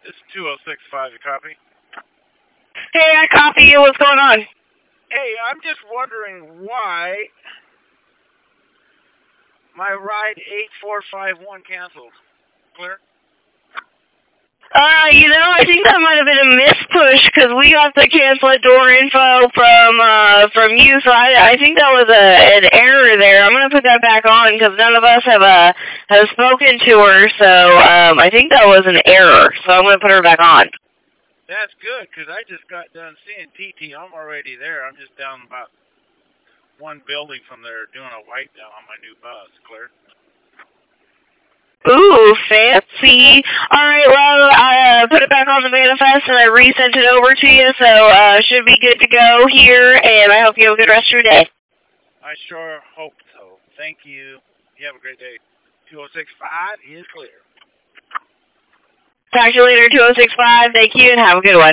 This is 2065, you copy? Hey, I copy you. What's going on? Hey, I'm just wondering why my ride 8451 canceled. Clear? I think that might have been a mispush because we got the cancel door info from you, so I think that was an error there. I'm gonna put that back on because none of us have spoken to her, so I think that was an error. So I'm gonna put her back on. That's good because I just got done seeing TT. I'm already there. I'm just down about one building from there doing a wipe down on my new bus. Clear? Ooh, fancy. Alright, well, I put it back on the manifest and I resent it over to you, so should be good to go here, and I hope you have a good rest of your day. I sure hope so. Thank you. You have a great day. 2065 is clear. Talk to you later, 2065. Thank you, and have a good one.